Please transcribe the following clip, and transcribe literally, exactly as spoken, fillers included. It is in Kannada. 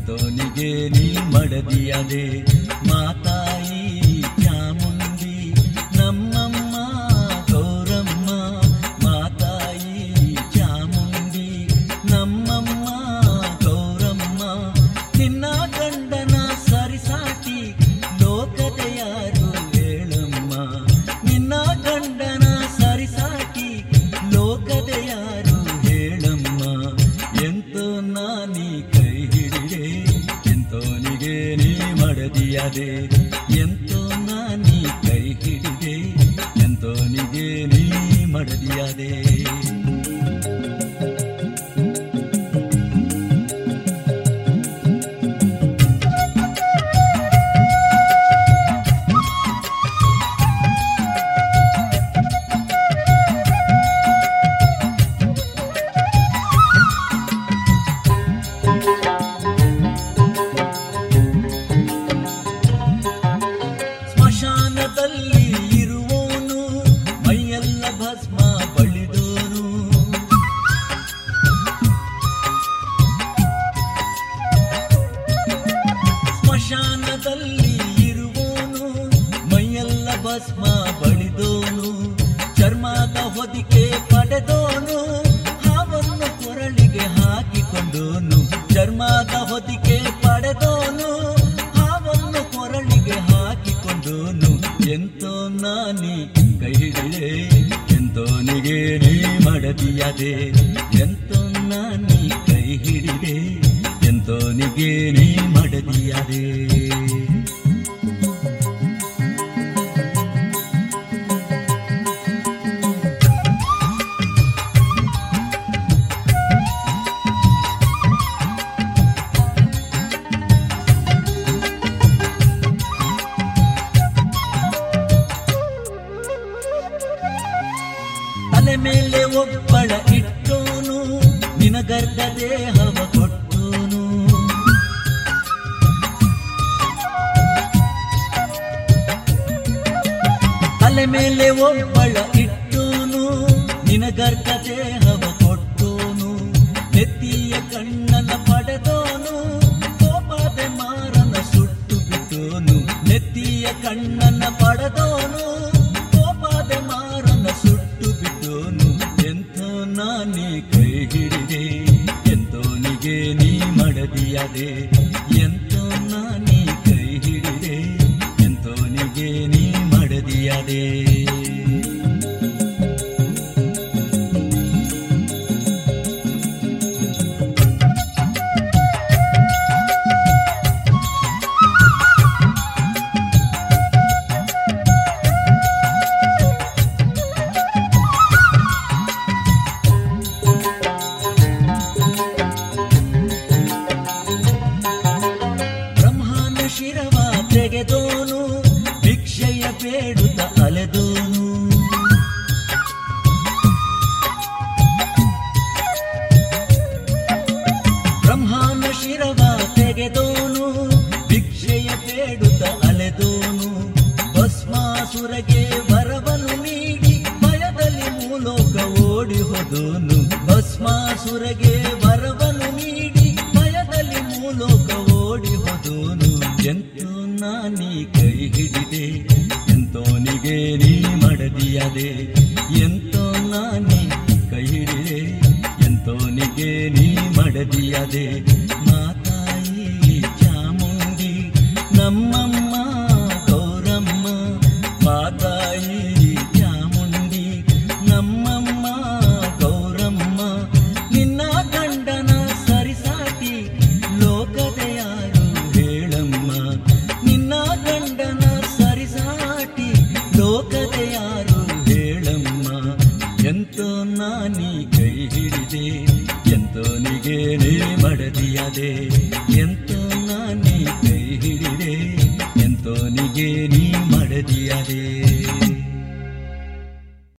ಎಂತೋನಿಗೆ ನೀ ಮಡದಿಯದೆ ಮಾತಾಯಿ ಚಾಮುಂಡಿ ನಮ್ಮಮ್ಮ ಗೌರಮ್ಮ ಮಾತಾಯಿ ಚಾಮುಂಡಿ ನಮ್ಮಮ್ಮ ಗೌರಮ್ಮ ನಿನ್ನ ಗಂಡನ ಸರಿಸಾಟಿ ಲೋಕದ ಯಾರು ಹೇಳಮ್ಮ ನಿನ್ನ ಗಂಡನ ಸರಿಸಾಟಿ ಲೋಕದ ಯಾರು ಹೇಳಮ್ಮ ಎಂತೋ ನಾನಿ ಕೈ ಹಿಡಿದೆ ಎಂತೋನಿಗೆ ನೀ ಮಡದಿಯದೆ ಎಂತೋ ನಾನಿ ಕೈ ಹಿಡಿದೆ ಎಂತೋನಿಗೆ ನೀ ಮಡದಿಯದೆ ಸ್ಮಶಾನದಲ್ಲಿ ಇರುವೋನು ಮೈಯೆಲ್ಲ ಭಸ್ಮ ಬಳಿದೋನು ಸ್ಮಶಾನದಲ್ಲಿ ಇರುವೋನು ಮೈಯೆಲ್ಲ ಭಸ್ಮ ಬಳಿದೋನು ಚರ್ಮದ ಹೊದಿಕೆ ಪಡೆದೋನು ಹಾವನ್ನು ಕೊರಳಿಗೆ ಹಾಕಿಕೊಂಡೋನು ಚರ್ಮದ ಹೊದಿಕೆ ಪಡೆದೋನು ಹಾವನ್ನು ಕೊರಳಿಗೆ ಹಾಕಿಕೊಂಡೋನು ಎಂತೋ ನಾನಿ ಕೈ ಹಿಡಿದೆ ಎಂತೋನಿಗೆ ನೀ ಮಡದಿಯದೆ ಎಂತೋ ನಾನಿ ಕೈ ಹಿಡಿದೆ ಎಂತೋನಿಗೆ ನೀ ಮಡದಿಯದೆ ತಲೆ ಮೇಲೆ ಒಬ್ಬಳ ಇಟ್ಟೋನು ನಿನಗರ್ಧ ದೇಹವ ಕೊಟ್ಟೋನು ತಲೆ ಮೇಲೆ ಒಬ್ಬಳ ಇಟ್ಟೋನು ನಿನಗರ್ಧ ದೇಹವ ಕೊಟ್ಟೋನು ನೆತ್ತಿಯ ಕಣ್ಣನ ಪಡೆದೋನು ಕೋಪದ ಮಾರನ ಸುಟ್ಟು ಬಿಟ್ಟೋನು ನೆತ್ತಿಯ ಕಣ್ಣನ ಪಡೆದೋನು ಕೋಪದ ಮಾರನ ಸುಟ್ಟು ಬಿಟ್ಟೋನು ಎಂತೋ ನಾನಿ ಕೈ ಹಿಡಿದೆ ಎಂತೋನಿಗೆ ನೀ ಮಡದಿಯದೆ ಎಂತೋ ನಾನಿ ಕೈ ಹಿಡಿದೆ ಎಂತೋನಿಗೆ ನೀ ಮಡದಿಯದೆ ಬ್ರಹ್ಮನ ಶಿರವ ತೆಗೆದೋನು ಭಿಕ್ಷೆಯ ಬೇಡುತ್ತ ಅಲೆದೋನು ಬ್ರಹ್ಮನ ಶಿರವ ತೆಗೆದೋನು ಭಿಕ್ಷೆಯ ಬೇಡುತ್ತ ಅಲೆದೋನು ಭಸ್ಮಾಸುರಗೆ ವರವನ್ನು ನೀಡಿ ಭಯದಲ್ಲಿ ಮೂಲೋಕ ಓಡಿ ಹೋದೋನು ಭಸ್ಮಾಸುರಗೆ ವರವನ್ನು ನೀಡಿ ಭಯದಲ್ಲಿ ಮೂಲೋಕ ಓಡಿ ಹೋದೋನು ಎಂತೋ ನಾನಿ ಕೈ ಹಿಡಿದೆ ಎಂತೋನಿಗೆ ನೀ ಮಡದಿಯದೆ ಎಂತೋ ನಾನಿ ಕೈ ಹಿಡಿದೆ ಎಂತೋನಿಗೆ ನೀ ಮಡದಿಯದೆ ಮಾತಾಯಿ ಚಾಮುಂಡಿ ನಮ್ಮಮ್ಮ ಗೌರಮ್ಮ ಮಾತಾಯಿ ಚಾಮುಂಡಿ ನಮ್ಮಮ್ಮ ಗೌರಮ್ಮ ನಿನ್ನ ಗಂಡನ ಸರಿಸಾಟಿ ಲೋಕದ ಯಾರು ಹೇಳಮ್ಮ ನಿನ್ನ ಗಂಡನ ಸರಿಸಾಟಿ ಲೋಕದ ಯಾರು ಹೇಳಮ್ಮ ಎಂತೋ ನಾನಿ ಕೈ ಹಿಡಿದೆ ಎಂತೋನಿಗೆ ನೀ ಮಡದಿಯದೆ ಎಂತೋ ನಾನಿ ಕೈ ಹಿಡಿದೆ ಎಂತೋನಿಗೆ ನೀ ಮಡದಿಯದೆ